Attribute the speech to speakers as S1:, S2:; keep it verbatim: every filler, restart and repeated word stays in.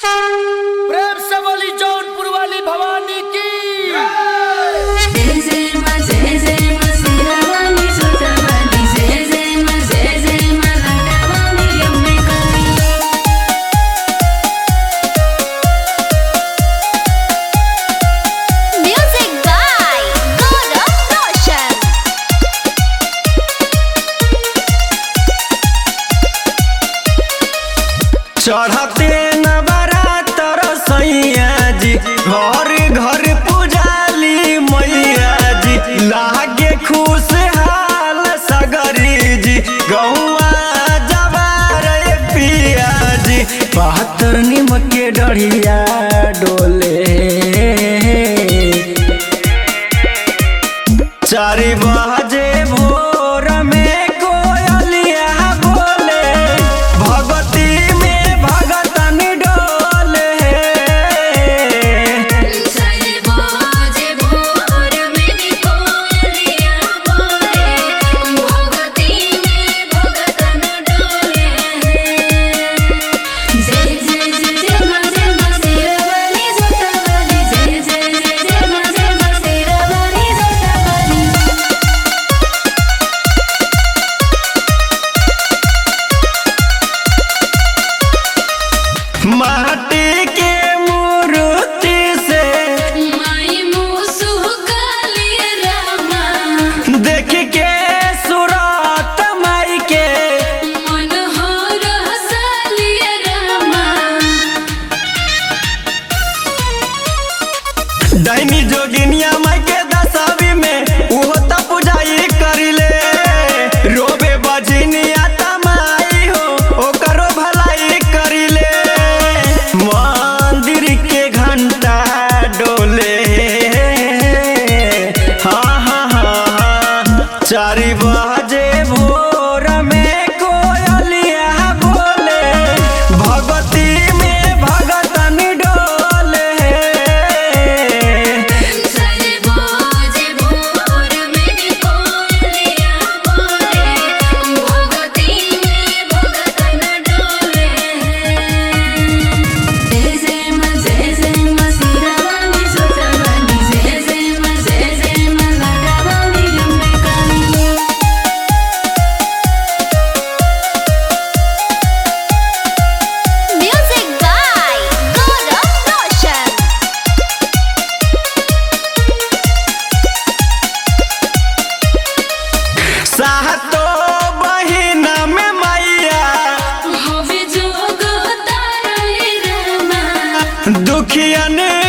S1: प्रेम से बोली जौनपुर वाली भवानी की।
S2: चढ़ते नवरात्र सैया जी घर घर पुजाली मैया जी लागे खुशहाल सगरी जी गौआ जवार पिया जी बहत्तर निमक के डढ़िया डोले चार बजे भोर में कोयलिया बोले भगती माटी के मूर्ति से
S3: माई मुसुह काली रामा
S2: देख के सूरत माई के
S3: मन हो रहसाली रामा
S2: डाइनी जोगिनिया माई के दसावी में उहो त पूजाई करिले रोबे बजनिया तमाई हो ओकरो भलाई करिले मंदिर के घंटा डोले हाँ हाँ हाँ चार बजे भोर में कोयलिया बोले भगती में भगतन डोले
S3: सारे बाजे भोर में कोयलिया बोले भगती में भगतन डोले जय जय मां जय जय मां सिरावाली सोतावाली जय जय मां जय जय मां लाडावाली अम्बे काली Music by Gaurav Roshan.
S2: सातो बहिना में मैया
S3: हवे जोग तारे रमा
S2: दुखियन